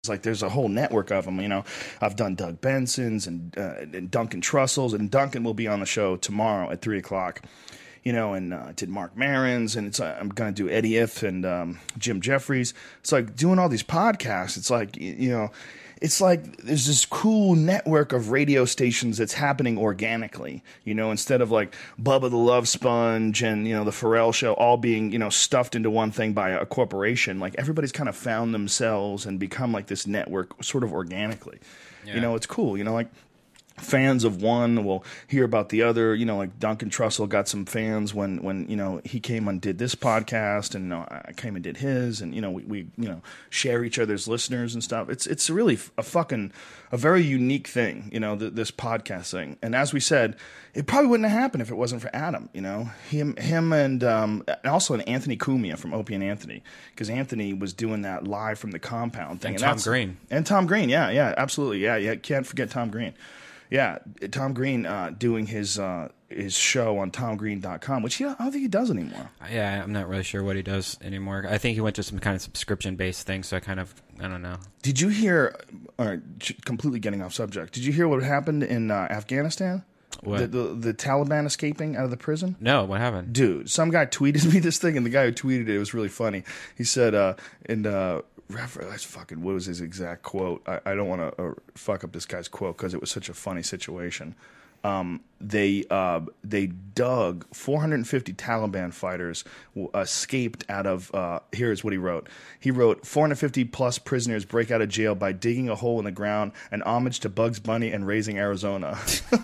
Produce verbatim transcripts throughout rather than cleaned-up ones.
Like there's a whole network of them, you know. I've done Doug Benson's and, uh, and Duncan Trussell's, and Duncan will be on the show tomorrow at three o'clock, you know. And uh, I did Mark Maron's, and it's uh, I'm gonna do Eddie If and um, Jim Jeffries. It's like doing all these podcasts. It's like, you know, it's like there's this cool network of radio stations that's happening organically, you know, instead of like Bubba the Love Sponge and, you know, the Pharrell Show all being, you know, stuffed into one thing by a corporation. Like everybody's kind of found themselves and become like this network sort of organically. Yeah. You know, it's cool, you know, like fans of one will hear about the other. You know, like Duncan Trussell got some fans when, when you know, he came and did this podcast, and you know, I came and did his, and you know, we, we you know share each other's listeners and stuff. It's it's really a fucking a very unique thing, you know, th- this podcast thing. And as we said, it probably wouldn't have happened if it wasn't for Adam. You know, him him and um, and also an Anthony Cumia from Opie and Anthony, because Anthony was doing that live from the compound thing. And, and Tom Green and Tom Green, yeah, yeah, absolutely, yeah, yeah. Can't forget Tom Green. Yeah, Tom Green uh, doing his uh, his show on tom green dot com, which he, I don't think he does anymore. Yeah, I'm not really sure what he does anymore. I think he went to some kind of subscription-based thing, so I kind of, I don't know. Did you hear, all right, completely getting off subject, did you hear what happened in uh, Afghanistan? What? The, the, the Taliban escaping out of the prison? No, what happened? Dude, some guy tweeted me this thing, and the guy who tweeted it, it was really funny. He said, uh, in uh, that's fucking, what was his exact quote? I, I don't want to uh, fuck up this guy's quote because it was such a funny situation. Um, they uh, they dug four hundred fifty Taliban fighters uh, escaped out of. Uh, here's what he wrote. He wrote four hundred fifty plus prisoners break out of jail by digging a hole in the ground, an homage to Bugs Bunny and Raising Arizona.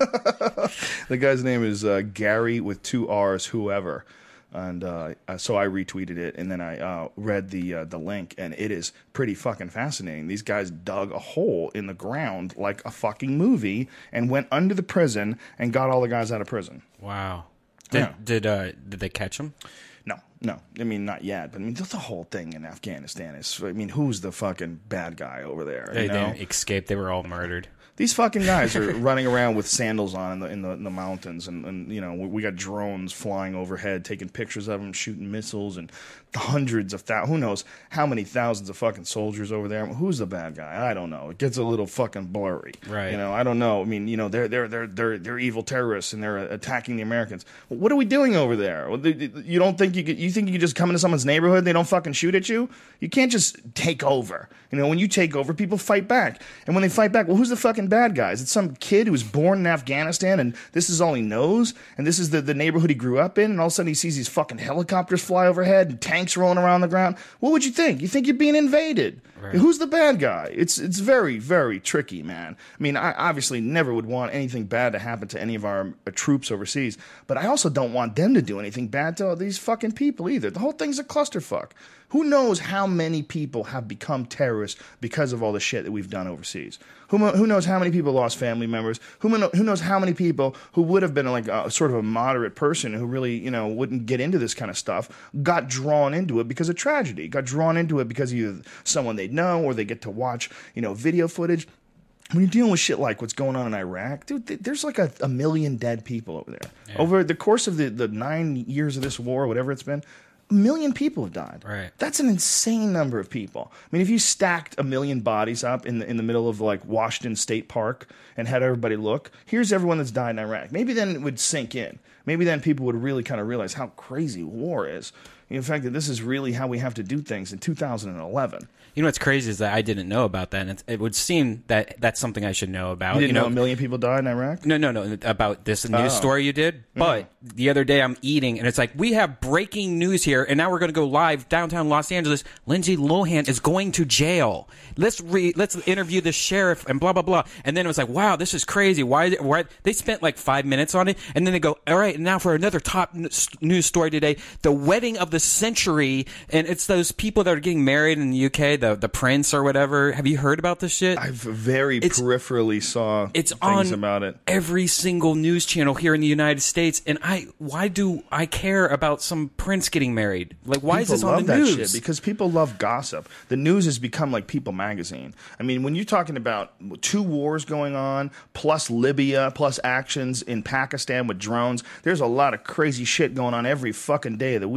The guy's name is uh, Gary with two R's. Whoever. And uh, so I retweeted it, and then I uh, read the uh, the link, and it is pretty fucking fascinating. These guys dug a hole in the ground like a fucking movie and went under the prison and got all the guys out of prison. Wow. Did Yeah. did uh, did they catch him? No, no. I mean, not yet. But I mean, the, the whole thing in Afghanistan is. I mean, who's the fucking bad guy over there? They you know? didn't escape. They were all murdered. These fucking guys are running around with sandals on in the in the, in the mountains, and, and you know we, we got drones flying overhead, taking pictures of them, shooting missiles, and hundreds of thousands. Who knows how many thousands of fucking soldiers over there? Who's the bad guy? I don't know. It gets a little fucking blurry, right? You know, I don't know. I mean, you know, they're they're they're they're they're evil terrorists, and they're attacking the Americans. Well, what are we doing over there? You don't think you could, you think you can just come into someone's neighborhood and they don't fucking shoot at you? You can't just take over. You know, when you take over, people fight back, and when they fight back, well, who's the fucking bad guys? It's some kid who was born in Afghanistan, and this is all he knows, and this is the, the neighborhood he grew up in, and all of a sudden he sees these fucking helicopters fly overhead and tanks rolling around the ground. What would you think? You think you're being invaded. Right. Who's the bad guy? It's it's very, very tricky, man. I mean, I obviously never would want anything bad to happen to any of our uh, troops overseas, but I also don't want them to do anything bad to these fucking people either. The whole thing's a clusterfuck. Who knows how many people have become terrorists because of all the shit that we've done overseas? Who, who knows how many people lost family members? Who, who knows how many people who would have been like a sort of a moderate person who really, you know, wouldn't get into this kind of stuff, got drawn into it because of tragedy, got drawn into it because either someone they know or they get to watch, you know, video footage. When you're dealing with shit like what's going on in Iraq, dude, there's like a, a million dead people over there. Yeah. Over the course of the, the nine years of this war, whatever it's been, a million people have died. Right. That's an insane number of people. I mean, if you stacked a million bodies up in the in the middle of like Washington State Park and had everybody look, here's everyone that's died in Iraq. Maybe then it would sink in. Maybe then people would really kind of realize how crazy war is. In fact, that this is really how we have to do things in two thousand eleven. You know what's crazy is that I didn't know about that, and it, it would seem that that's something I should know about. You didn't you know, know a million people died in Iraq? No, no, no, about this news Oh. story you did. But Mm. the other day I'm eating, and it's like, we have breaking news here, and now we're going to go live downtown Los Angeles. Lindsay Lohan is going to jail. Let's re- let's interview the sheriff and blah, blah, blah. And then it was like, wow, this is crazy. Why? why? They spent like five minutes on it, and then they go, all right, and now for another top n- news story today, the wedding of the century, and it's those people that are getting married in the U K, the, the prince or whatever. Have you heard about this shit? I very It's- peripherally saw It's things on about it. every single news channel here in the United States, and I why do I care about some prince getting married? Like, why People is this on love the that news? shit because people love gossip. The news has become like People magazine. I mean, when you're talking about two wars going on, plus Libya, plus actions in Pakistan with drones, there's a lot of crazy shit going on every fucking day of the week. Yeah. A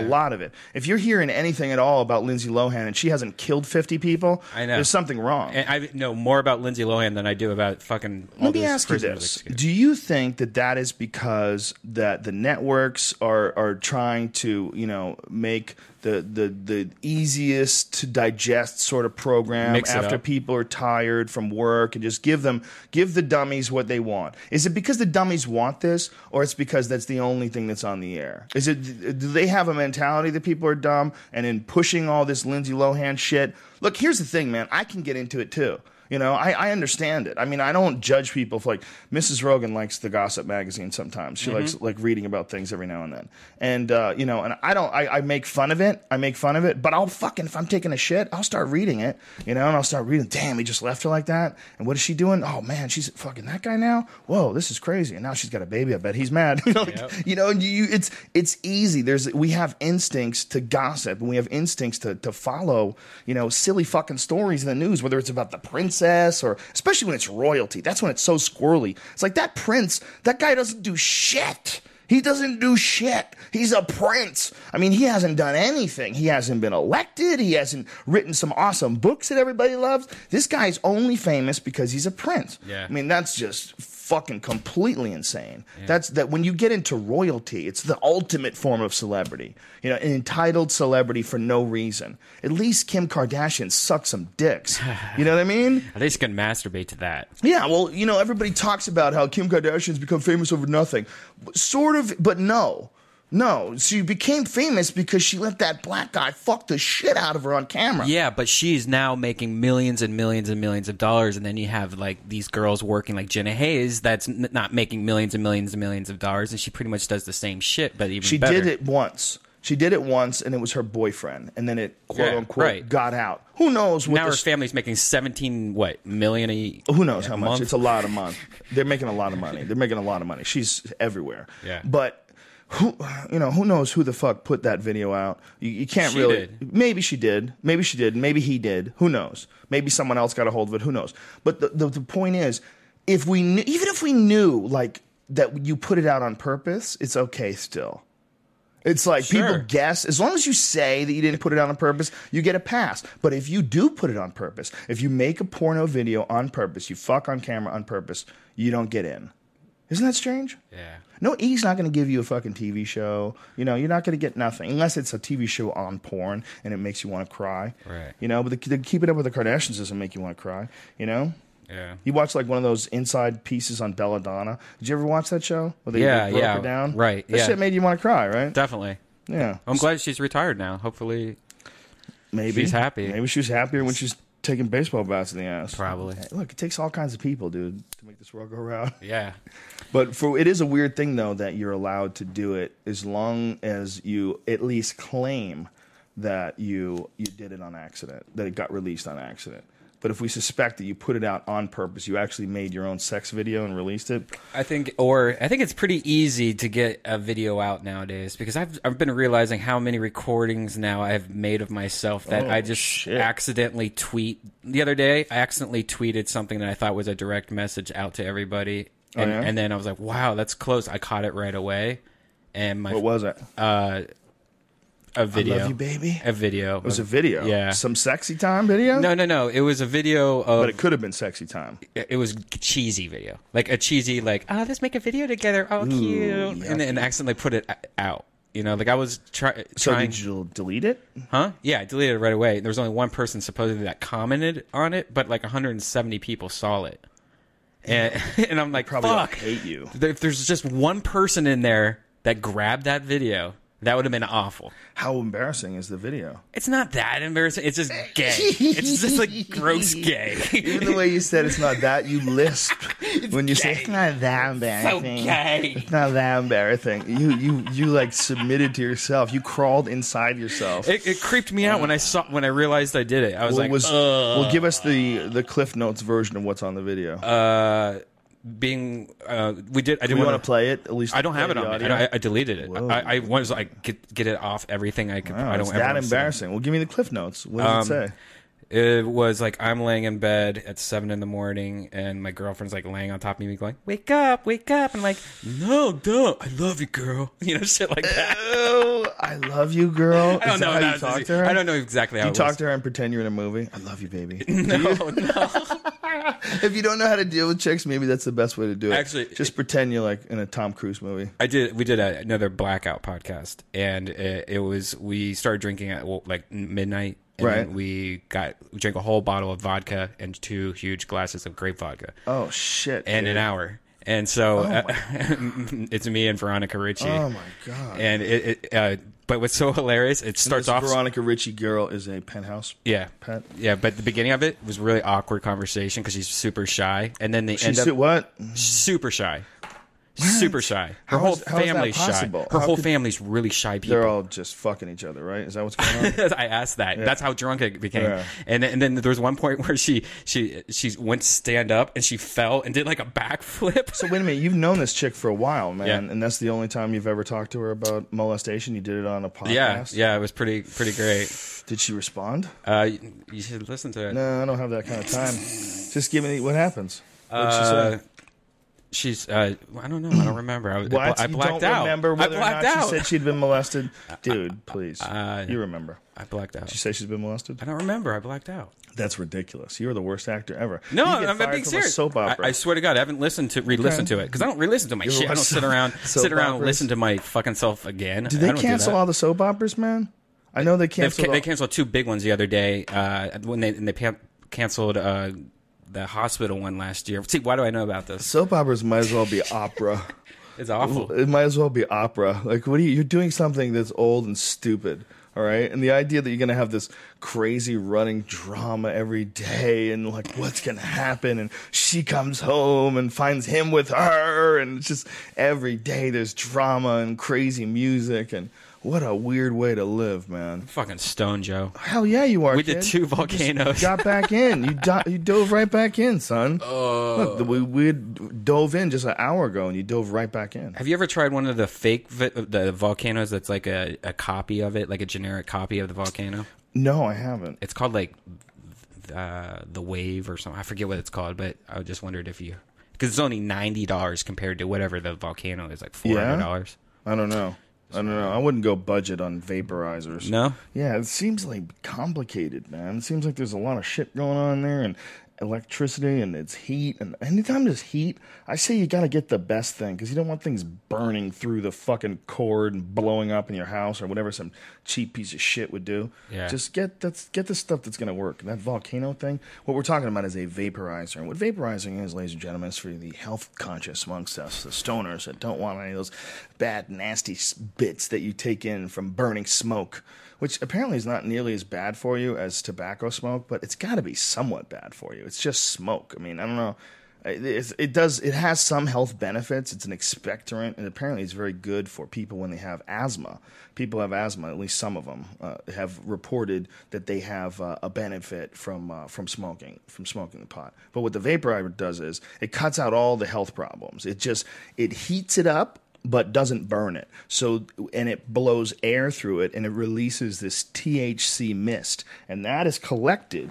lot of it. If you're hearing anything at all about Lindsay Lohan and she hasn't killed fifty people, I know there's something wrong. And I know more about Lindsay Lohan than I do about fucking. All Let me ask you this: do you think that that is because that the networks are are trying to, you know, make the the the easiest to digest sort of program Mix it after up. people are tired from work and just give them give the dummies what they want? Is it because the dummies want this, or it's because that's the only thing that's on the air? Is it do they have a mentality that people are dumb, and in pushing all this Lindsay Lohan shit? Look, here's the thing, man. I can get into it too. You know, I, I understand it. I mean, I don't judge people for, like, Missus Rogan likes the Gossip magazine sometimes. She mm-hmm. likes, like, reading about things every now and then. And, uh, you know, and I don't, I, I make fun of it. I make fun of it. But I'll fucking, if I'm taking a shit, I'll start reading it, you know, and I'll start reading, damn, he just left her like that. And what is she doing? Oh, man, she's fucking that guy now? Whoa, this is crazy. And now she's got a baby. I bet he's mad. You know, like, yep. you know, and you, it's, it's easy. There's, we have instincts to gossip, and we have instincts to, to follow, you know, silly fucking stories in the news, whether it's about the princess or, especially when it's royalty. That's when it's so squirrely. It's like that prince, that guy doesn't do shit. He doesn't do shit. He's a prince. I mean, he hasn't done anything. He hasn't been elected. He hasn't written some awesome books that everybody loves. This guy's only famous because he's a prince. Yeah. I mean, that's just fucking completely insane. Yeah. That's that when you get into royalty, it's the ultimate form of celebrity. You know, an entitled celebrity for no reason. At least Kim Kardashian sucks some dicks. You know what I mean? At least you can masturbate to that. Yeah, well, you know, everybody talks about how Kim Kardashian's become famous over nothing. Sort of, but no. No, she became famous because she let that black guy fuck the shit out of her on camera. Yeah, but she's now making millions and millions and millions of dollars, and then you have like these girls working like Jenna Hayes that's n- not making millions and millions and millions of dollars, and she pretty much does the same shit, but even she better. did it once. She did it once, and it was her boyfriend, and then it quote Yeah, unquote right. got out. Who knows? What now her this, family's making seventeen what million a who knows a how much? month? It's a lot of money. They're making a lot of money. They're making a lot of money. She's everywhere. Yeah. But who, you know, who knows who the fuck put that video out? You, you can't She really. did. Maybe she did. Maybe she did. Maybe he did. Who knows? Maybe someone else got a hold of it. Who knows? But the the, the point is, if we knew, even if we knew like that you put it out on purpose, it's okay still. It's like Sure. people guess. As long as you say that you didn't put it out on purpose, you get a pass. But if you do put it on purpose, if you make a porno video on purpose, you fuck on camera on purpose, you don't get in. Isn't that strange? Yeah. No, he's not going to give you a fucking T V show. You know, you're not going to get nothing unless it's a T V show on porn and it makes you want to cry. Right. You know, but the, the Keep It Up with the Kardashians doesn't make you want to cry. You know. Yeah. You watch like one of those inside pieces on Belladonna. Did you ever watch that show? Where they, Yeah, they broke yeah, her down? right, That yeah. shit made you want to cry, right? Definitely. Yeah. I'm glad she's retired now. Hopefully Maybe she's happy. Maybe she was happier when she's taking baseball bats in the ass. Probably. Hey, look, it takes all kinds of people, dude, to make this world go round. Yeah. But for it is a weird thing, though, that you're allowed to do it as long as you at least claim that you you did it on accident, that it got released on accident. But if we suspect that you put it out on purpose, you actually made your own sex video and released it. I think, or I think it's pretty easy to get a video out nowadays because I've I've been realizing how many recordings now I've made of myself that Oh, I just shit. accidentally tweet. The other day, I accidentally tweeted something that I thought was a direct message out to everybody, and, Oh, yeah? and then I was like, "Wow, that's close." I caught it right away, and my What was it? uh, a video, I love you, baby. a video. It was a video. Yeah. Some sexy time video? No, no, no. It was a video of. But it could have been sexy time. It was cheesy video, like a cheesy, like, oh, let's make a video together. Oh, cute, and then accidentally put it out. You know, like I was try, So trying. did you delete it? Huh? Yeah, I deleted it right away. There was only one person supposedly that commented on it, but like one hundred seventy people saw it, and and I'm like, Probably all fuck. hate you. If there's just one person in there that grabbed that video, that would have been awful. How embarrassing is the video? It's not that embarrassing. It's just gay. It's just like gross gay. Even the way you said it's not that, you lisp when you say it's not that embarrassing. So gay. It's not that embarrassing. You you you like submitted to yourself. You crawled inside yourself. It, it creeped me out when I saw when I realized I did it. I was Well, like, was, Ugh. well, give us the the Cliff Notes version of what's on the video. uh, being uh, we did. I Do didn't you want want to play it? At least I don't have play it the on me. audio? I, don't- I deleted it. Whoa. I, I was like get get it off everything I could. Wow, I don't it's ever that wanna see it. embarrassing. Well, give me the Cliff Notes. What does Um, it say? It was like I'm laying in bed at seven in the morning, and my girlfriend's like laying on top of me, going, "Wake up, wake up!" And I'm like, "No, don't. I love you, girl." You know, shit like that. Oh, I love you, girl. I don't Is know. that how that you was talk easy. to her? I don't know exactly how You it talk was. to her and pretend you're in a movie. I love you, baby. No, no. If you don't know how to deal with chicks, maybe that's the best way to do it. Actually, just pretend you're like in a Tom Cruise movie. I did. We did a, another blackout podcast, and it, it was we started drinking at well, like midnight, and Right. then we got we drank a whole bottle of vodka and two huge glasses of grape vodka, Oh shit! and dude. an hour. And so Oh, uh, it's me and Veronica Ricci. Oh my god! And it, it uh, but what's so hilarious? It starts This off. Veronica Ricci girl is a penthouse Yeah, pet. yeah. But the beginning of it was really awkward conversation because she's super shy, and then they She's end up su- what? super shy. Super shy. Her How whole is- how is that family's shy. possible? Her How whole could- family's really shy people. They're all just fucking each other, right? Is that what's going on? I asked that. That's how drunk it became. Yeah. And then, and then there was one point where she she she went to stand up and she fell and did like a backflip. So wait a minute, you've known this chick for a while, man, Yeah. and that's the only time you've ever talked to her about molestation. You did it on a podcast. Yeah, yeah, it was pretty pretty great. Did she respond? Uh, you, you should listen to it. No, I don't have that kind of time. Just give me what happens. What did she Uh, say? She's uh, I don't know. I don't remember. I, What? I You blacked don't out. remember I whether or blacked not out. she said she'd been molested? Dude, please. Uh, you remember. I blacked out. Did she say she's been molested? I don't remember. I blacked out. That's ridiculous. You're the worst actor ever. No, You get I'm fired being from a serious. soap opera. I, I swear to God, I haven't listened to re-listened Okay. to it because I don't re-listen to my You shit. I don't watch sit around soap sit around and operas? listen to my fucking self again. Did I they don't do cancel that. all the soap operas, man? I know they They've canceled. ca- they all- canceled two big ones the other day uh, when they and they pa- canceled uh, the hospital one last year. See, why do I know about this? soap operas might as well be opera. It's awful. It might as well be opera. Like, what are you? You're doing something that's old and stupid. All right, and the idea that you're gonna have this crazy running drama every day, and like, what's gonna happen? And she comes home and finds him with her, and it's just every day there's drama and crazy music, and what a weird way to live, man. Fucking Stone Joe. Hell yeah, you are. We did kid. two You just volcanoes. got back in. You do- you dove right back in, son. Oh. Look, we we had dove in just an hour ago, and you dove right back in. Have you ever tried one of the fake vi- the volcanoes that's like a, a copy of it, like a generic copy of the volcano? No, I haven't. It's called like uh, the Wave or something. I forget what it's called, but I just wondered if you because it's only ninety dollars compared to whatever the volcano is, like four hundred dollars. I don't know. I don't know. I wouldn't go budget on vaporizers. No. Yeah, it seems like complicated, man. It seems like there's a lot of shit going on there, and electricity, and it's heat. And anytime there's heat, I say you got to get the best thing because you don't want things burning through the fucking cord and blowing up in your house or whatever some cheap piece of shit would do. Yeah. Just get that's get the stuff that's going to work. That volcano thing. What we're talking about is a vaporizer, and what vaporizing is, ladies and gentlemen, is for the health conscious amongst us, the stoners that don't want any of those bad, nasty s- bits that you take in from burning smoke, which apparently is not nearly as bad for you as tobacco smoke, but it's got to be somewhat bad for you. It's just smoke. I mean, I don't know. It's, it does. It has some health benefits. It's an expectorant, and apparently it's very good for people when they have asthma. People have asthma. At least some of them uh, have reported that they have uh, a benefit from uh, from smoking from smoking the pot. But what the vaporizer does is it cuts out all the health problems. It just it heats it up, but doesn't burn it. So, and it blows air through it, and it releases this T H C mist, and that is collected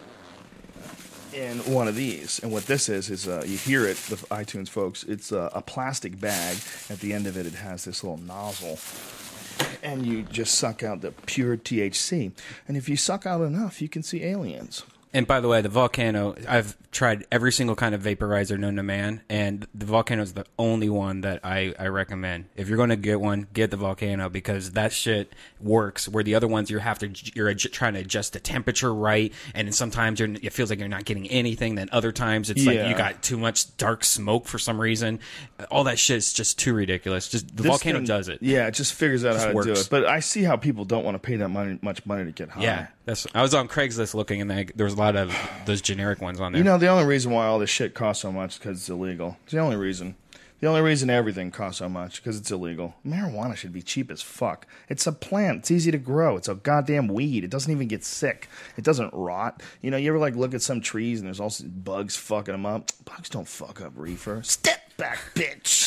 in one of these. And what this is is uh, you hear it, the iTunes folks. It's uh, a plastic bag. At the end of it, it has this little nozzle, and you just suck out the pure T H C. And if you suck out enough, you can see aliens. And by the way, the volcano, I've tried every single kind of vaporizer known to man, and the volcano is the only one that I, I recommend. If you're going to get one, get the volcano because that shit works. Where the other ones, you have to you're adj- trying to adjust the temperature right, and then sometimes you're, it feels like you're not getting anything. Then other times it's like Yeah. you got too much dark smoke for some reason. All that shit is just too ridiculous. Just the This volcano thing- does it. Yeah, it just figures out Just how to do works. it. But I see how people don't want to pay that money, much money to get high. Yeah, that's. I was on Craigslist looking, and they, there was a lot of those generic ones on there. You know, the only reason why all this shit costs so much is because it's illegal. It's the only reason. The only reason everything costs so much because it's illegal. Marijuana should be cheap as fuck. It's a plant. It's easy to grow. It's a goddamn weed. It doesn't even get sick. It doesn't rot. You know, you ever like look at some trees and there's also bugs fucking them up? Bugs don't fuck up reefer. Step back, bitch.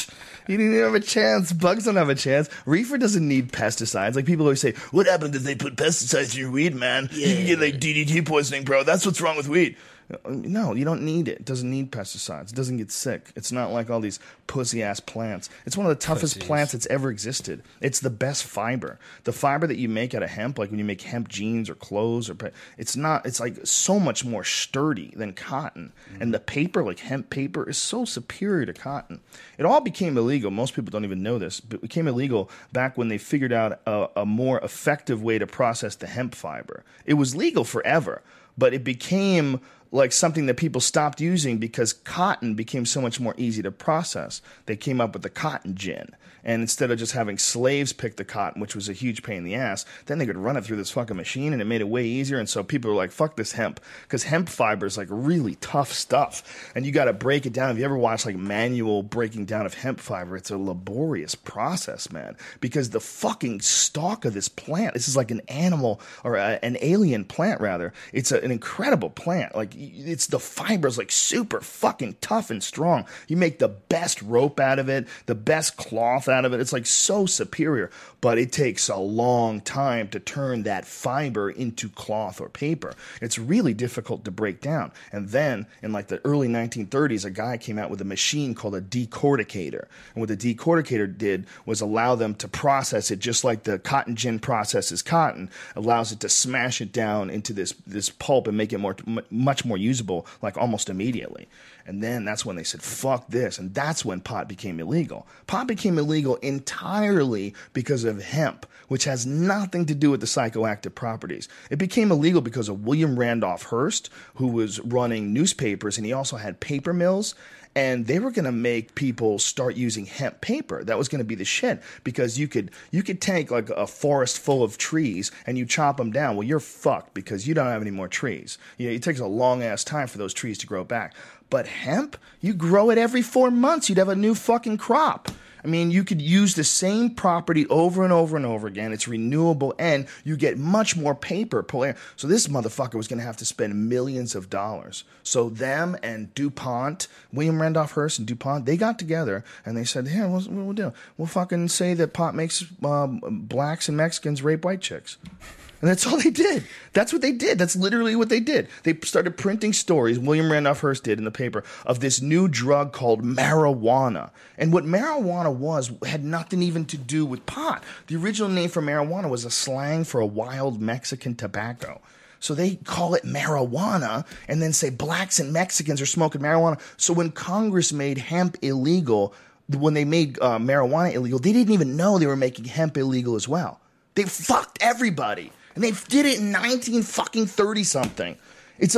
You didn't even have a chance. Bugs don't have a chance. Reefer doesn't need pesticides. Like, people always say, what happens if they put pesticides in your weed, man? Yeah. You can get, like, D D T poisoning, bro. That's what's wrong with weed. No, you don't need it. It doesn't need pesticides. It doesn't get sick. It's not like all these pussy-ass plants. It's one of the toughest Pussies. plants that's ever existed. It's the best fiber. The fiber that you make out of hemp, like when you make hemp jeans or clothes, or it's not. It's like so much more sturdy than cotton. Mm. And the paper, like hemp paper, is so superior to cotton. It all became illegal. Most people don't even know this, but it became illegal back when they figured out a, a more effective way to process the hemp fiber. It was legal forever, but it became like something that people stopped using because cotton became so much more easy to process. They came up with the cotton gin. And instead of just having slaves pick the cotton, which was a huge pain in the ass, then they could run it through this fucking machine, and it made it way easier. And so people were like, fuck this hemp. Because hemp fiber is like really tough stuff. And you got to break it down. If you ever watch like manual breaking down of hemp fiber, it's a laborious process, man. Because the fucking stalk of this plant, this is like an animal, or a, an alien plant, rather. It's a, an incredible plant. Like, it's the fibers like super fucking tough and strong. You make the best rope out of it, the best cloth out of it. It's like so superior, but it takes a long time to turn that fiber into cloth or paper. It's really difficult to break down. And then in like the early nineteen thirties, a guy came out with a machine called a decorticator. And what the decorticator did was allow them to process it just like the cotton gin processes cotton, allows it to smash it down into this, this pulp and make it more, much more usable, like almost immediately. And then that's when they said, fuck this. And that's when pot became illegal. Pot became illegal entirely because of hemp, which has nothing to do with the psychoactive properties. It became illegal because of William Randolph Hearst, who was running newspapers, and he also had paper mills. And they were going to make people start using hemp paper. That was going to be the shit, because you could you could take like a forest full of trees and you chop them down. Well, you're fucked because you don't have any more trees. You know, it takes a long ass time for those trees to grow back. But hemp, you grow it every four months. You'd have a new fucking crop. I mean, you could use the same property over and over and over again. It's renewable, and you get much more paper per year. So this motherfucker was going to have to spend millions of dollars. So them and DuPont, William Randolph Hearst and DuPont, they got together and they said, "Here, what we'll do? We'll fucking say that pot makes um, blacks and Mexicans rape white chicks." And that's all they did. That's what they did. That's literally what they did. They started printing stories, William Randolph Hearst did in the paper, of this new drug called marijuana. And what marijuana was had nothing even to do with pot. The original name for marijuana was a slang for a wild Mexican tobacco. So they call it marijuana and then say blacks and Mexicans are smoking marijuana. So when Congress made hemp illegal, when they made uh, marijuana illegal, they didn't even know they were making hemp illegal as well. They fucked everybody. And they did it in nineteen fucking thirty something. It's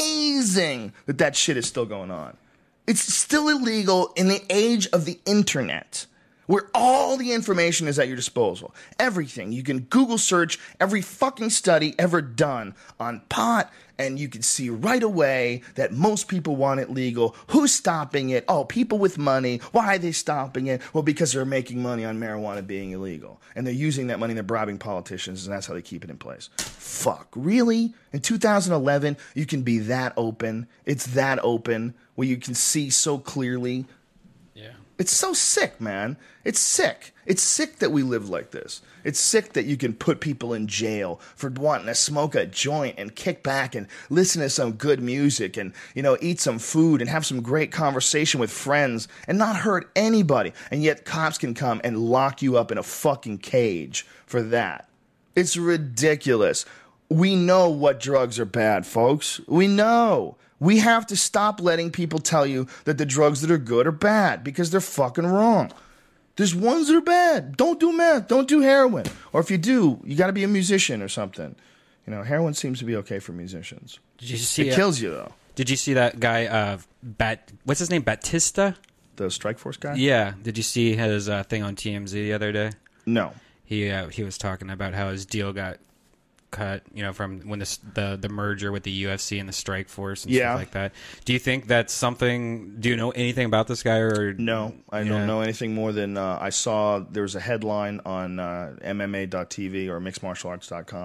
amazing that that shit is still going on. It's still illegal in the age of the internet, where all the information is at your disposal. Everything. You can Google search every fucking study ever done on pot, and you can see right away that most people want it legal. Who's stopping it? Oh, people with money. Why are they stopping it? Well, because they're making money on marijuana being illegal. And they're using that money, they're bribing politicians, and that's how they keep it in place. Fuck. Really? In two thousand eleven, you can be that open. It's that open, where you can see so clearly. Yeah. It's so sick, man. It's sick. It's sick that we live like this. It's sick that you can put people in jail for wanting to smoke a joint and kick back and listen to some good music and, you know, eat some food and have some great conversation with friends and not hurt anybody. And yet cops can come and lock you up in a fucking cage for that. It's ridiculous. We know what drugs are bad, folks. We know. We have to stop letting people tell you that the drugs that are good are bad, because they're fucking wrong. There's ones that are bad. Don't do meth. Don't do heroin. Or if you do, you got to be a musician or something. You know, heroin seems to be okay for musicians. Did you see it? Uh, kills you, though. Did you see that guy, uh, Bat, what's his name, Batista? The Strike Force guy? Yeah. Did you see his uh, thing on T M Z the other day? No. He uh, he was talking about how his deal got cut, you know, from when this, the the merger with the U F C and the Strike Force and yeah. stuff like that. Do you think that's something? Do you know anything about this guy? Or no, I yeah. don't know anything more than uh, I saw there was a headline on uh, M M A dot T V or mixed martial arts dot com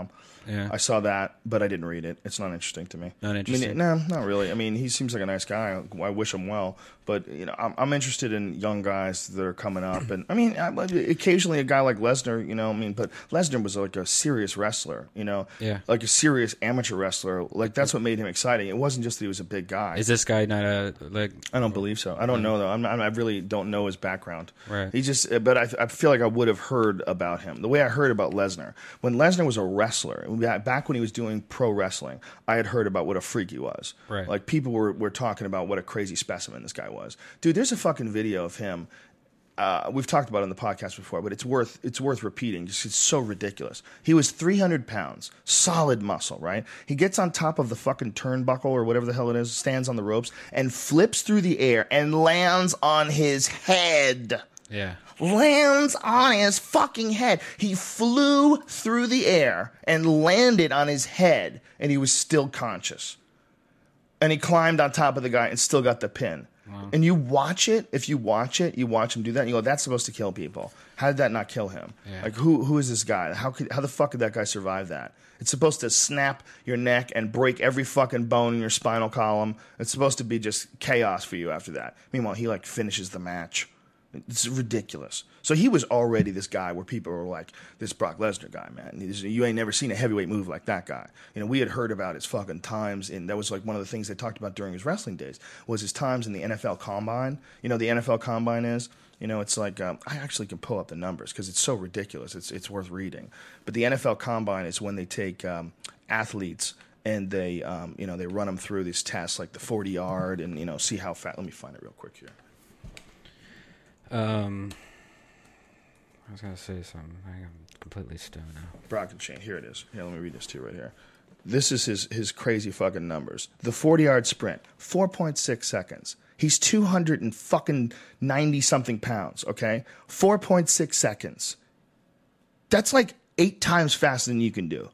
Yeah. I saw that, but I didn't read it. It's not interesting to me. Not interesting? I mean, no, not really. I mean, he seems like a nice guy. I wish him well. But, you know, I'm, I'm interested in young guys that are coming up. And, I mean, I, occasionally a guy like Lesnar, you know, I mean, but Lesnar was like a serious wrestler, you know? Yeah. Like a serious amateur wrestler. Like, that's what made him exciting. It wasn't just that he was a big guy. Is this guy not a like? I don't believe so. I don't know though. I'm not, I really don't know his background. Right. He just, but I, I feel like I would have heard about him the way I heard about Lesnar. When Lesnar was a wrestler, back when he was doing pro wrestling, I had heard about what a freak he was. Right. Like people were were talking about what a crazy specimen this guy was. Dude, there's a fucking video of him. Uh, we've talked about it on the podcast before, but it's worth it's worth repeating. Just it's so ridiculous. He was three hundred pounds, solid muscle, right? He gets on top of the fucking turnbuckle or whatever the hell it is, stands on the ropes, and flips through the air and lands on his head. Yeah. Lands on his fucking head. He flew through the air and landed on his head, and he was still conscious. And he climbed on top of the guy and still got the pin. Wow. And you watch it, if you watch it, you watch him do that, and you go, that's supposed to kill people. How did that not kill him? Yeah. Like, who who is this guy? How could, how the fuck did that guy survive that? It's supposed to snap your neck and break every fucking bone in your spinal column. It's supposed to be just chaos for you after that. Meanwhile, he, like, finishes the match. It's ridiculous. So he was already this guy where people were like, this Brock Lesnar guy, man. You ain't never seen a heavyweight move like that guy. You know, we had heard about his fucking times, and that was like one of the things they talked about during his wrestling days, was his times in the N F L Combine. You know, the N F L Combine is, you know, it's like, um, I actually can pull up the numbers because it's so ridiculous. It's, it's worth reading. But the N F L Combine is when they take um, athletes and they, um, you know, they run them through these tests, like the forty yard, and, you know, see how fast. Let me find it real quick here. Um, I was gonna say something. I'm completely stoned now. Brock and Shane. Here it is. Here, let me read this to you right here. This is his his crazy fucking numbers. The forty yard sprint, four point six seconds. He's two hundred and fucking ninety something pounds. Okay, four point six seconds. That's like eight times faster than you can do.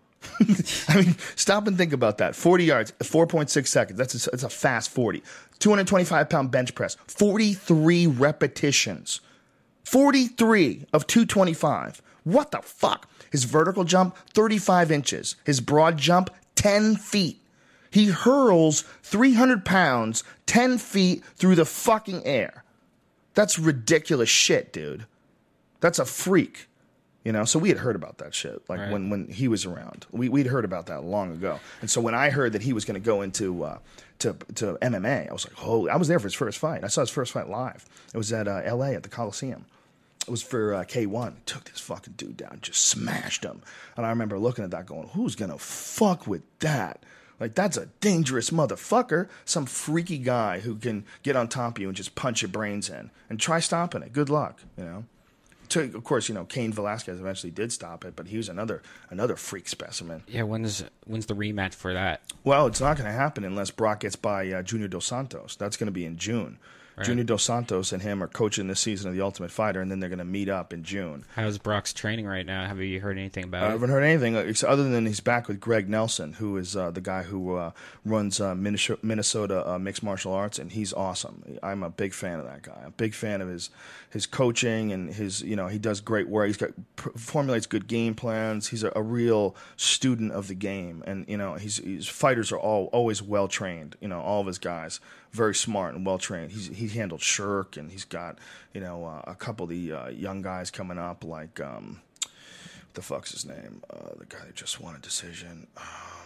I mean, stop and think about that. forty yards, four point six seconds. That's a, that's a fast forty. two hundred twenty-five pound bench press, forty-three repetitions. forty-three of two twenty-five. What the fuck? His vertical jump, thirty-five inches. His broad jump, ten feet. He hurls three hundred pounds, ten feet through the fucking air. That's ridiculous shit, dude. That's a freak. You know, so we had heard about that shit, like right. when, when he was around. We, we'd heard about that long ago. And so when I heard that he was going to go into uh, to, to M M A, I was like, holy, I was there for his first fight. I saw his first fight live. It was at uh, L A at the Coliseum. It was for uh, K one. He took this fucking dude down, just smashed him. And I remember looking at that going, who's going to fuck with that? Like, that's a dangerous motherfucker. Some freaky guy who can get on top of you and just punch your brains in. And try stopping it. Good luck, you know. To, of course, you know, Cain Velasquez eventually did stop it, but he was another another freak specimen. Yeah, when's when's the rematch for that? Well, it's not going to happen unless Brock gets by uh, Junior Dos Santos. That's going to be in June. Right. Junior Dos Santos and him are coaching this season of The Ultimate Fighter, and then they're going to meet up in June. How's Brock's training right now? Have you heard anything about I it? haven't heard anything other than he's back with Greg Nelson, who is uh, the guy who uh, runs uh, Minnesota uh, Mixed Martial Arts, and he's awesome. I'm a big fan of that guy. I'm a big fan of his his coaching and his, you know, he does great work. He's got formulates good game plans. He's a, a real student of the game, and you know, he's, his fighters are all always well trained. You know, all of his guys very smart and well trained. He's he handled Shirk, and he's got, you know, uh, a couple of the uh, young guys coming up, like um, what the fuck's his name? Uh, the guy that just won a decision. Um,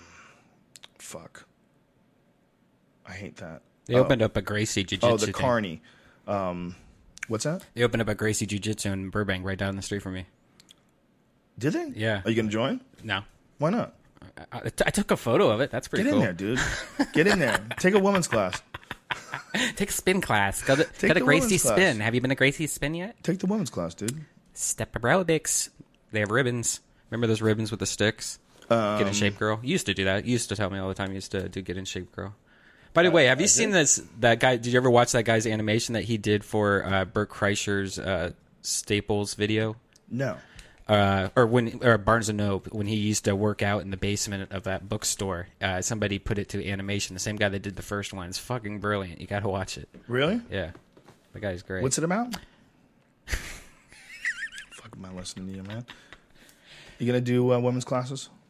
fuck, I hate that. They oh. opened up a Gracie Jiu-Jitsu. Oh, the thing. Carney. Um, what's that? They opened up a Gracie Jiu-Jitsu in Burbank, right down the street from me. Did they? Yeah. Are you gonna join? No. Why not? I, I, I took a photo of it. That's pretty Get cool. in there, dude. Get in there. Take a women's class. Take a spin class. Go to, Take go to the Gracie women's Spin. class. Have you been to Gracie Spin yet? Take the women's class, dude. Step aerobics. They have ribbons. Remember those ribbons with the sticks? Um, Get in Shape Girl. You used to do that. You used to tell me all the time you used to do Get in Shape Girl. By the uh, way, have you I seen did. this? That guy? Did you ever watch that guy's animation that he did for uh, Burt Kreischer's uh, Staples video? No. Uh, or when or Barnes and Noble, when he used to work out in the basement of that bookstore, uh, somebody put it to animation. The same guy that did the first one. It's fucking brilliant. You got to watch it. Really? Yeah, the guy's great. What's it about? Fuck, am I listening to you, man? You gonna do uh, women's classes?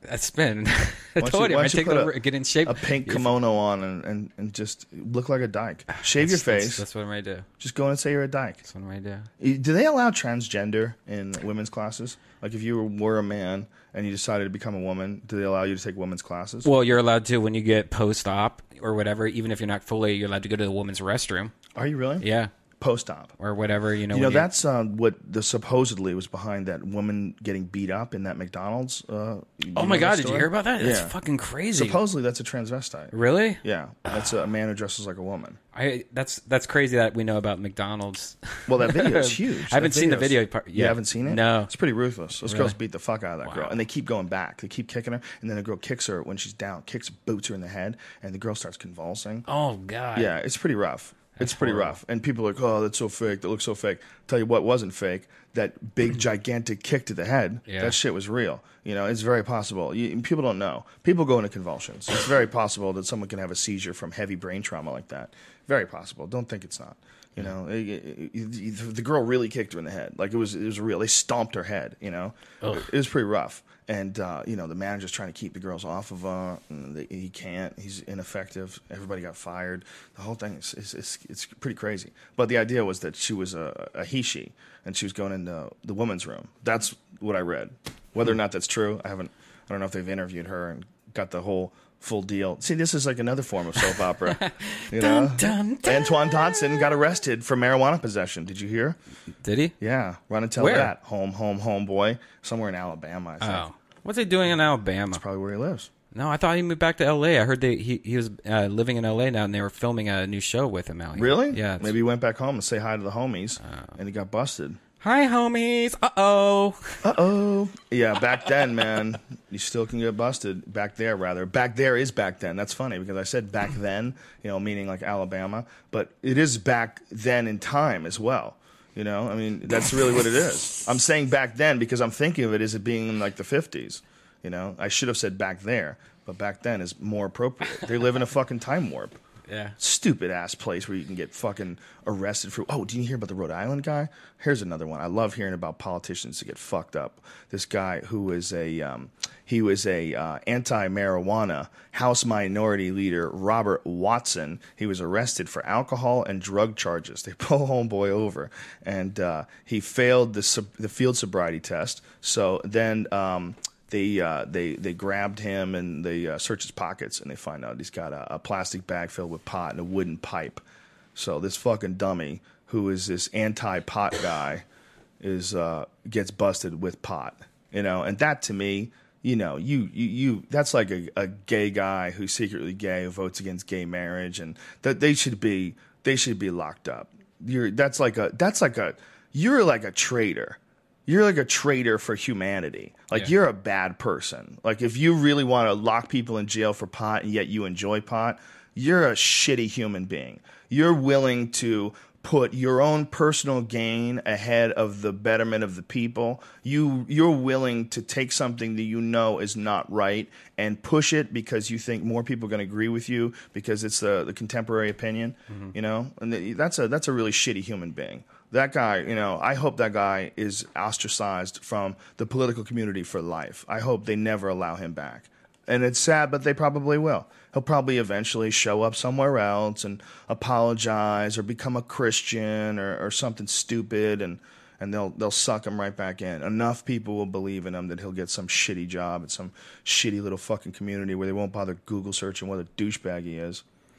That's been. I Why don't told you- you, why I don't you take put over, a- get in shape. A pink kimono on and, and, and just look like a dyke. Shave your That's- that's- face. That's, what I'm going to do. Just go in and say you're a dyke. That's what I'm going to do. You- Do they allow transgender in women's classes? Like if you were a man and you decided to become a woman, do they allow you to take women's classes? Well, you're allowed to when you get post-op or whatever. Even if you're not fully, you're allowed to go to the women's restroom. Are you really? Yeah, Post-op. or whatever. You know. You know, when that's uh, what the supposedly was behind that woman getting beat up in that McDonald's. Uh, you Oh know my that God! Did you story? hear about that? That's Yeah. fucking crazy. Supposedly that's a transvestite. Really? Yeah, that's a man who dresses like a woman. I that's that's crazy that we know about McDonald's. Well, that video is huge. I haven't That seen the video's- video part. You Yeah. haven't seen it? No. It's pretty ruthless. Those Really? girls beat the fuck out of that Wow. girl, and they keep going back. They keep kicking her, and then the girl kicks her when she's down, kicks, boots her in the head, and the girl starts convulsing. Oh God. Yeah, it's pretty rough. That's it's pretty horrible. rough. And people are like, oh, that's so fake. That looks so fake. Tell you what wasn't fake. That big, gigantic kick to the head. Yeah. That shit was real. You know, it's very possible. You, people don't know. People go into convulsions. It's very possible that someone can have a seizure from heavy brain trauma like that. Very possible. Don't think it's not. You know, it- it- it- the girl really kicked her in the head. Like it was, it was real. They stomped her head. You know, Ugh. it was pretty rough. And uh, you know, the manager's trying to keep the girls off of her. And they, he can't. He's ineffective. Everybody got fired. The whole thing is, is, is it's pretty crazy. But the idea was that she was a, a he she, and she was going into the women's room. That's what I read. Whether or not that's true, I haven't. I don't know if they've interviewed her and got the whole full deal. See, this is like another form of soap opera. You know, Dun, dun, dun. Antoine Dodson got arrested for marijuana possession. Did you hear? Did he? Yeah, run and tell Where? that. Home, home, home boy. Somewhere in Alabama, I think. Oh, what's he doing in Alabama? Probably where he lives. No, I thought he moved back to L A. I heard they, he he was uh, living in L A now, and they were filming a new show with him out here. Really? Yeah. it's- Maybe he went back home and say hi to the homies, and he got busted. Hi, homies. Uh oh. Uh oh. Yeah, back then, man, you still can get busted. Back there, rather. Back there is back then. That's funny because I said back then, you know, meaning like Alabama, but it is back then in time as well. You know, I mean, that's really what it is. I'm saying back then because I'm thinking of it as it being in like the fifties. You know, I should have said back there, but back then is more appropriate. They live in a fucking time warp. Yeah. Stupid ass place where you can get fucking arrested for. Oh, did you hear about the Rhode Island guy? Here's another one. I love hearing about politicians that get fucked up. This guy who was a um, he was a uh, anti-marijuana House Minority Leader, Robert Watson. He was arrested for alcohol and drug charges. They pull homeboy over, and uh, he failed the sub- the field sobriety test. So then. Um, They uh, they they grabbed him and they uh, search his pockets and they find out he's got a, a plastic bag filled with pot and a wooden pipe. So this fucking dummy, who is this anti-pot guy, is uh, gets busted with pot. You know, and that to me, you know, you you, you that's like a, a gay guy who's secretly gay who votes against gay marriage, and that they should be they should be locked up. You're that's like a that's like a you're like a traitor. You're like a traitor for humanity. Like, Yeah. you're a bad person. Like, if you really want to lock people in jail for pot and yet you enjoy pot, you're a shitty human being. You're willing to put your own personal gain ahead of the betterment of the people. You, you're willing to take something that you know is not right and push it because you think more people are going to agree with you because it's the, the contemporary opinion, Mm-hmm. you know? And the, that's a, that's a really shitty human being. That guy, you know, I hope that guy is ostracized from the political community for life. I hope they never allow him back. And it's sad, but they probably will. He'll probably eventually show up somewhere else and apologize or become a Christian or, or something stupid, and, and they'll they'll suck him right back in. Enough people will believe in him that he'll get some shitty job at some shitty little fucking community where they won't bother Google searching what a douchebag he is.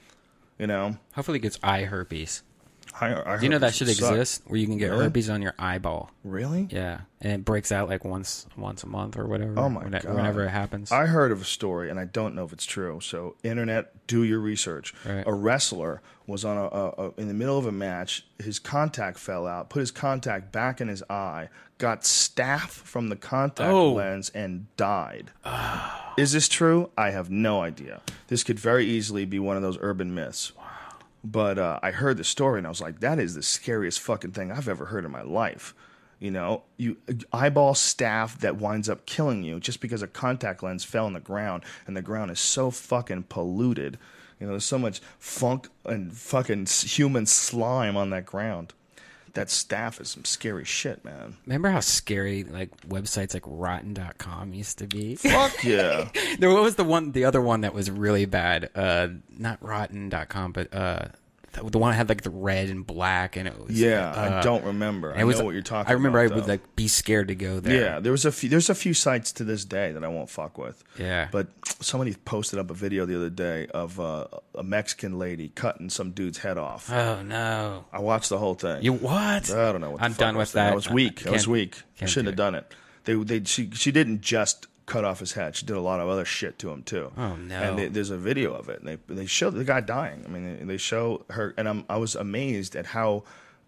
You know? Hopefully, he gets eye herpes. I, I Do you know that should suck. exist, where you can get Really? herpes on your eyeball? Really? Yeah, and it breaks out like once once a month or whatever. Oh my when- God. Whenever it happens. I heard of a story, and I don't know if it's true. So, internet, do your research. Right. A wrestler was on a, a, a in the middle of a match. His contact fell out. Put his contact back in his eye. Got staph from the contact Oh. lens and died. Is this true? I have no idea. This could very easily be one of those urban myths. But uh, I heard the story and I was like, that is the scariest fucking thing I've ever heard in my life. You know, you eyeball staph that winds up killing you just because a contact lens fell on the ground and the ground is so fucking polluted. You know, there's so much funk and fucking human slime on that ground. that staff is some scary shit, man. Remember how scary like websites like rotten dot com used to be? Fuck yeah. There what was the one the other one that was really bad? Uh not rotten dot com, but uh the one that had like the red and black, and it was Yeah, uh, I don't remember. I it was, know what you're talking about. I remember about, I would though. like be scared to go there. Yeah, there was a few. There's a few sites to this day that I won't fuck with. Yeah. But somebody posted up a video the other day of uh, a Mexican lady cutting some dude's head off. Oh no! I watched the whole thing. You what? I don't know. What the I'm fuck done I was with thinking. that. I was weak. I I was can't- weak. I can't shouldn't do have it. done it. They, they, she, she didn't just cut off his head. She did a lot of other shit to him too. Oh, no. And they, there's a video of it. And they they show the guy dying. I mean, they, they show her, and I'm, I was amazed at how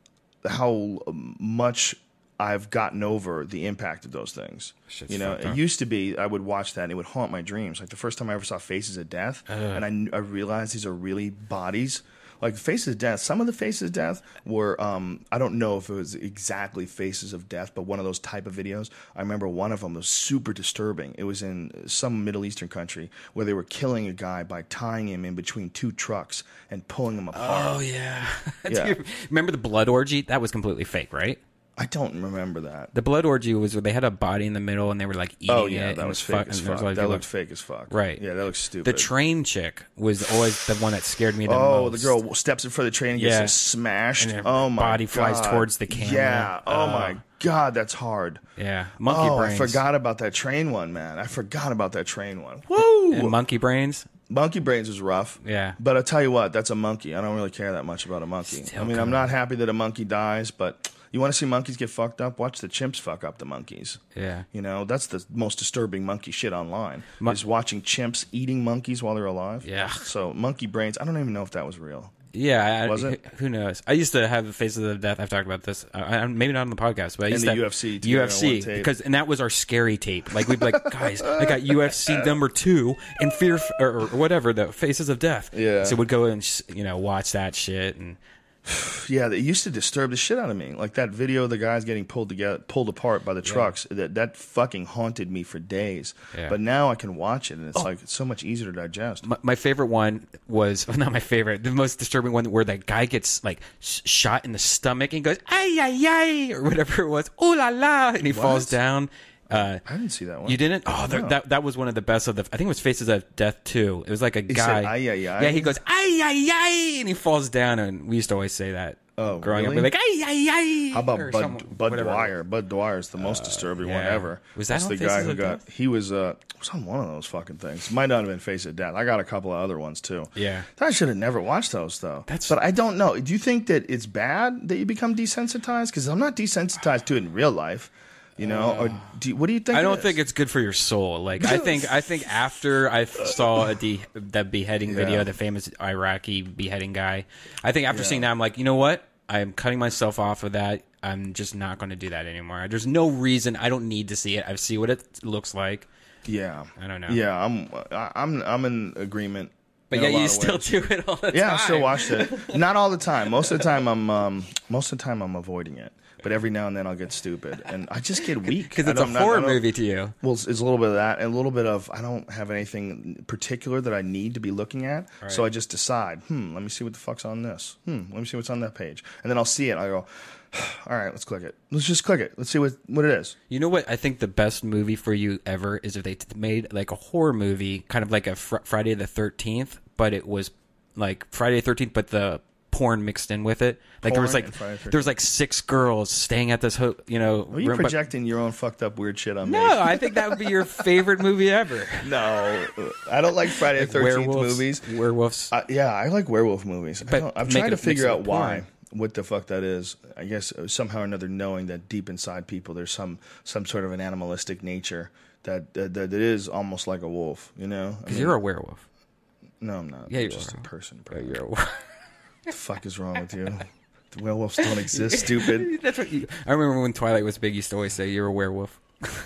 how much I've gotten over the impact of those things. Shit's you know, fucked it up. used to be I would watch that and it would haunt my dreams. Like the first time I ever saw Faces of Death, and I, kn- I realized these are really bodies. Like Faces of Death, some of the Faces of Death were, um, I don't know if it was exactly Faces of Death, but one of those type of videos. I remember one of them was super disturbing. It was in some Middle Eastern country where they were killing a guy by tying him in between two trucks and pulling him apart. Oh yeah. Yeah. Dude, remember the blood orgy? That was completely fake, right? I don't remember that. The blood orgy was where they had a body in the middle and they were like eating Oh yeah, it. that and was it fake fuck- as and there was fuck. a lot of That people- looked fake as fuck. Right. Yeah, that looks stupid. The train chick was always the one that scared me the Oh, most. the girl steps in front of the train and gets Yeah. smashed. And her Oh my body flies God. towards the camera. Yeah. Oh Oh. my God, that's hard. Yeah, monkey oh, brains. I forgot about that train one, man. I forgot about that train one. Woo! And monkey brains. Monkey brains was rough. Yeah. But I'll tell you what, that's a monkey. I don't really care that much about a monkey. Still I mean, I'm coming. not happy that a monkey dies, but you want to see monkeys get fucked up? Watch the chimps fuck up the monkeys. Yeah. You know, that's the most disturbing monkey shit online, Mon- is watching chimps eating monkeys while they're alive. Yeah. So monkey brains, I don't even know if that was real. Yeah, I, Was it? Who knows? I used to have the Faces of Death. I've talked about this. I, I, maybe not on the podcast, but I And used the to U F C U together F on C one tape. because and that was our scary tape. Like we'd be like, guys, I got U F C number two and Fear or, or whatever the Faces of Death. Yeah. So we'd go and sh- you know watch that shit and Yeah, it used to disturb the shit out of me. Like that video of the guys getting pulled together, pulled apart by the trucks. That that fucking haunted me for days. Yeah. But now I can watch it, and it's like it's so much easier to digest. my, my favorite one was well, not my favorite. The most disturbing one where that guy gets like sh- shot in the stomach and goes ay ay ay or whatever it was. Ooh la la, and he falls down. Uh, I didn't see that one. You didn't? Oh, there- No. that that was one of the best of the. I think it was Faces of Death too. It was like a He guy. said, "Ay, ay, ay"? Yeah, he goes ay ay ay, and he falls down. And we used to always say that. Oh, growing really? up, we're like ay ay ay. How about or Bud, some- Bud whatever. Dwyer? Bud Dwyer is the most disturbing one yeah. ever. Was that That's on the Faces guy who of got? Death? He was uh was on one of those fucking things. Might not have been Face of Death. I got a couple of other ones too. Yeah. I should have never watched those though. That's- but I don't know. Do you think that it's bad that you become desensitized? Because I'm not desensitized to it in real life. You know, or do you, what do you think? I it don't is? think it's good for your soul. Like I think, I think after I saw a de- that beheading video, Yeah. the famous Iraqi beheading guy, I think after Yeah. seeing that, I'm like, you know what? I'm cutting myself off of that. I'm just not going to do that anymore. There's no reason. I don't need to see it. I see what it looks like. Yeah, I don't know. Yeah, I'm I- I'm I'm in agreement. But in a yeah, lot you of still ways. do it all the Yeah, time. I still watch it. Not all the time. Most of the time, I'm um, most of the time I'm avoiding it. But every now and then I'll get stupid, and I just get weak because I it's a don't- I horror don't- movie to you. Well, it's, it's a little bit of that, and a little bit of I don't have anything particular that I need to be looking at, so I just decide, hmm, let me see what the fuck's on this. Hmm, let me see what's on that page, and then I'll see it. I go, all right, let's click it. Let's just click it. Let's see what what it is. You know what? I think the best movie for you ever is if they t- made like a horror movie, kind of like a fr- Friday the thirteenth, but it was like Friday the thirteenth, but the porn mixed in with it. Like there was Porn like and Friday the there was like six girls staying at this, ho- you know. Are you room, but- projecting your own fucked up weird shit on me? No, I think that would be your favorite movie ever. No, I don't like Friday the Like thirteenth werewolves, movies. Werewolves. Uh, yeah, I like werewolf movies. I But don't, I'm make trying it- to mix figure it out with why, porn. what the fuck that is. I guess uh, somehow or another, knowing that deep inside people, there's some some sort of an animalistic nature that that, that is almost like a wolf. You know, I Because mean, you're a werewolf. no, I'm not. Yeah, I'm you just are. a person. Yeah, Bro. you're a werewolf. What the fuck is wrong with you? The werewolves don't exist, stupid. That's what you. I remember when Twilight was big. You used to always say you're a werewolf.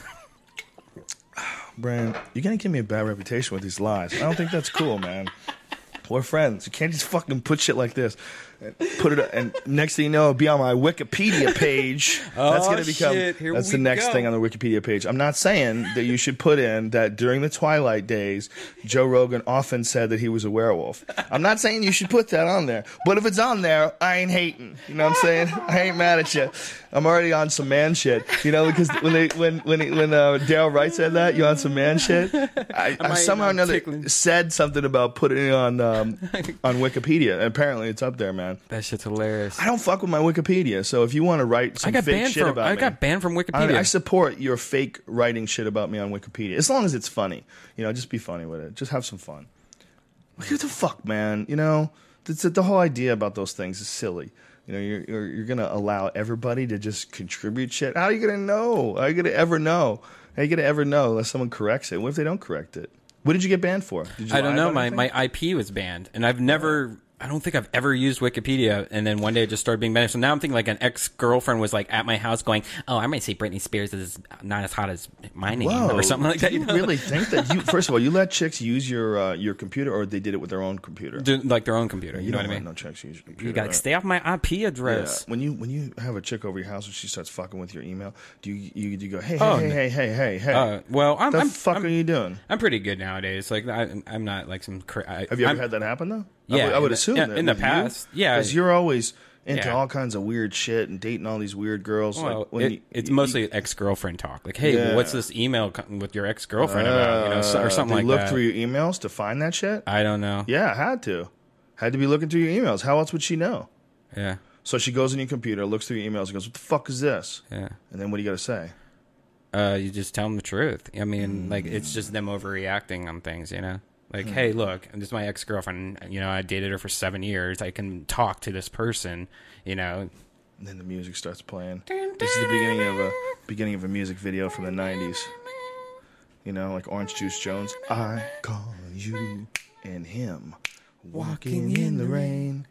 Brian, you're gonna give me a bad reputation with these lies. I don't think that's cool, man. We're friends. You can't just fucking put shit like this. Put it, and next thing you know, it'll be on my Wikipedia page. That's Oh, gonna become. shit. Here That's we the next go. thing on the Wikipedia page. I'm not saying that you should put in that during the Twilight days, Joe Rogan often said that he was a werewolf. I'm not saying you should put that on there, but if it's on there, I ain't hating. You know what I'm saying? I ain't mad at you. I'm already on some man shit. You know, because when they when when he, when uh, Daryl Wright said that, you on some man shit. I, I somehow or another tickling. said something about putting it on um, on Wikipedia. And apparently, it's up there, man. That shit's hilarious. I don't fuck with my Wikipedia, so if you want to write some I got fake banned shit from. about I me, got banned from I, Wikipedia. I support your fake writing shit about me on Wikipedia, as long as it's funny. You know, just be funny with it. Just have some fun. What the fuck, man? You know, the, the whole idea about those things is silly. You know, you're, you're you're gonna allow everybody to just contribute shit. How are you gonna know? How are you gonna ever know? How are you gonna ever know unless someone corrects it? What if they don't correct it? What did you get banned for? Did you I don't lie know. about My, anything? my I P was banned, and I've never. I don't think I've ever used Wikipedia, and then one day it just started being banned. So now I'm thinking like an ex girlfriend was like at my house going, "Oh, I might say Britney Spears is not as hot as my name Whoa. or something like that." Do you know? really think that? You first of all, you let chicks use your uh, your computer, or they did it with their own computer? Do, like their own computer. You, know don't what I let mean? No chicks use your computer. You got to right? stay off my I P Yeah. address. When you when you have a chick over your house and she starts fucking with your email, do you you, you go, hey hey Oh, hey no. hey hey hey hey? Uh, well, I'm. the I'm, fuck I'm, are you doing? I'm pretty good nowadays. Like I, I'm not like some. Cra- I, Have you ever I'm, had that happen though? I Yeah, would, I would in the- assume yeah, that in the with you, past, yeah. because you're always into Yeah. all kinds of weird shit and dating all these weird girls. Well, like when it, you, it's you- mostly ex girlfriend talk. Like, hey, Yeah. what's this email co- with your ex girlfriend about? You know, so, or something Uh, they like look that. through your emails to find that shit. I don't know. Yeah, I had to, had to be looking through your emails. How else would she know? Yeah, So she goes on your computer, looks through your emails, and goes, "What the fuck is this?" yeah. And then what do you got to say? Uh, you just tell them the truth. I mean, like Mm. it's just them overreacting on things. You know, like, hey, look, this is my ex girlfriend. You know, I dated her for seven years. I can talk to this person. You know, And then the music starts playing. This is the beginning of a beginning of a music video from the nineties. You know, like Orange Juice Jones. I call you and him walking in the rain.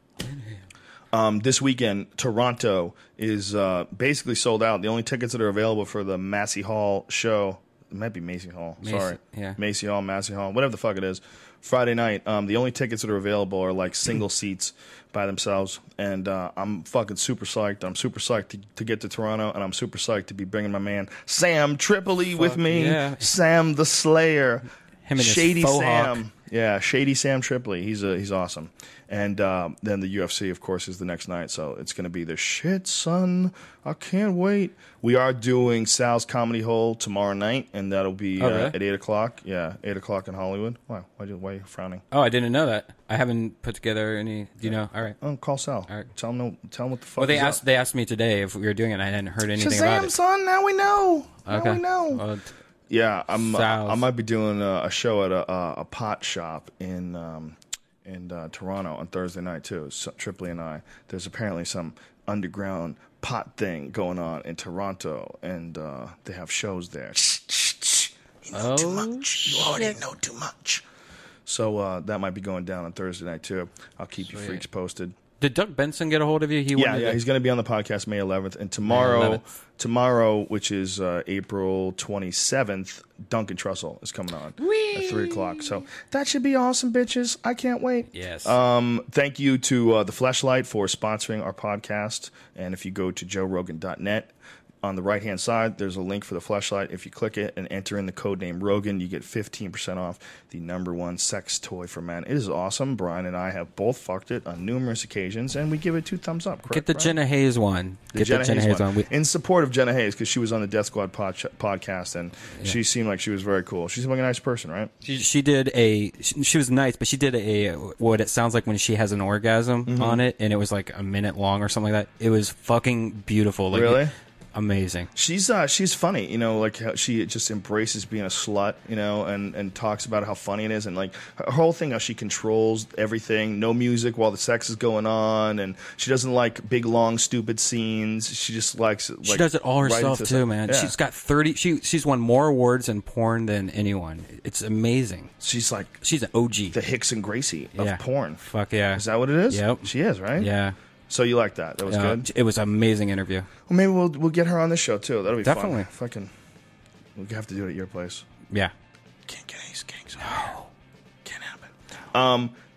Um, this weekend, Toronto is uh, basically sold out. The only tickets that are available for the Massey Hall show, it might be Macy Hall, Macy, sorry. yeah. Macy Hall, Massey Hall, whatever the fuck it is. Friday night, um, the only tickets that are available are like single seats by themselves. And uh, I'm fucking super psyched. I'm super psyched to, to get to Toronto, and I'm super psyched to be bringing my man Sam Tripoli with me. yeah. Sam the Slayer. Him and his Shady faux Sam. hawk. Yeah, Shady Sam Tripoli. He's a, he's awesome. And uh, then the U F C, of course, is the next night. So it's going to be the shit, son. I can't wait. We are doing Sal's Comedy Hole tomorrow night, and that'll be Oh, uh, really? at eight o'clock. Yeah, eight o'clock in Hollywood. Why? Why, you, why are you frowning? Oh, I didn't know that. I haven't put together any. Do you know? All right. Oh, call Sal. All right. Tell him, no, tell him what the fuck Well, they is asked. up. They asked me today if we were doing it. and I hadn't heard anything about Shazam, it. son. Now we know. Okay. Now we know. Well, t- Yeah, I'm. Uh, Sal's. I might be doing a, a show at a, a, a pot shop in um, in uh, Toronto on Thursday night too. So, Tripoli and I. There's apparently some underground pot thing going on in Toronto, and uh, they have shows there. Shh, shh, shh. You know too Oh, much. You already know too much. So uh, that might be going down on Thursday night too. I'll keep you Sweet. freaks posted. did Doug Benson get a hold of you? He Yeah, wanted yeah, to- he's going to be on the podcast May eleventh, and tomorrow, eleventh. tomorrow, which is uh, April twenty-seventh, Duncan Trussell is coming on at three o'clock. So that should be awesome, bitches. I can't wait. Yes. Um, thank you to uh, the Fleshlight for sponsoring our podcast, and if you go to joe rogan dot net. On the right-hand side, there's a link for the Fleshlight. If you click it and enter in the code name Rogan, you get fifteen percent off the number one sex toy for men. It is awesome. Brian and I have both fucked it on numerous occasions, and we give it two thumbs up. Correct, Get the Brian? Jenna Hayes one. The Get Jenna the Jenna Hayes Hayes one. one. We- In support of Jenna Hayes, because she was on the Death Squad pod- podcast, and she seemed like she was very cool. She seemed like a nice person, right? She, she did a. She, she was nice, but she did a what it sounds like when she has an orgasm Mm-hmm. on it, and it was like a minute long or something like that. It was fucking beautiful. Like, Really? amazing. She's uh, she's funny, you know, like how she just embraces being a slut, you know, and, and talks about how funny it is, and like her whole thing, how she controls everything, no music while the sex is going on, and she doesn't like big long stupid scenes. She just likes like, She does it all right herself into too, the- man. Yeah. She's got thirty. She she's won more awards in porn than anyone. It's amazing. she's like She's an O G. the Hicks and Gracie of Yeah. porn. Fuck yeah. Is that what it is? Yep. She is, right? Yeah. So you like that? That was Yeah. good. It was an amazing interview. Well, maybe we'll we'll get her on this show too. That'll be Definitely. fun. Fucking, we'll have to do it at your place. Yeah. Can't get any skanks. No, can't happen. Um,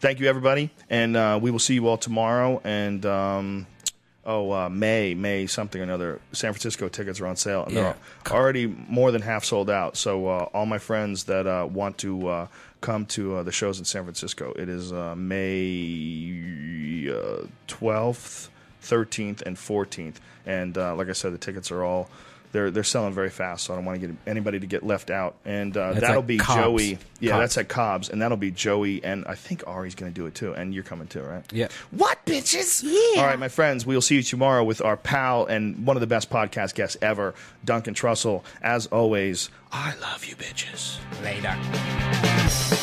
thank you, everybody. And uh, we will see you all tomorrow. And, um, oh, uh, May, May something or another. San Francisco tickets are on sale. And Yeah. they're already more than half sold out. So uh, all my friends that uh, want to uh, come to uh, the shows in San Francisco, it is uh, May uh, twelfth, thirteenth, and fourteenth. And uh, like I said, the tickets are all... They're they're selling very fast, so I don't want to get anybody to get left out. And uh, that'll at be Cobb's. Joey. Yeah, Cobb's. that's at Cobb's, and that'll be Joey, and I think Ari's going to do it too. And you're coming too, right? Yeah. What, bitches? Yeah. All right, my friends, we'll see you tomorrow with our pal and one of the best podcast guests ever, Duncan Trussell. As always, I love you, bitches. Later.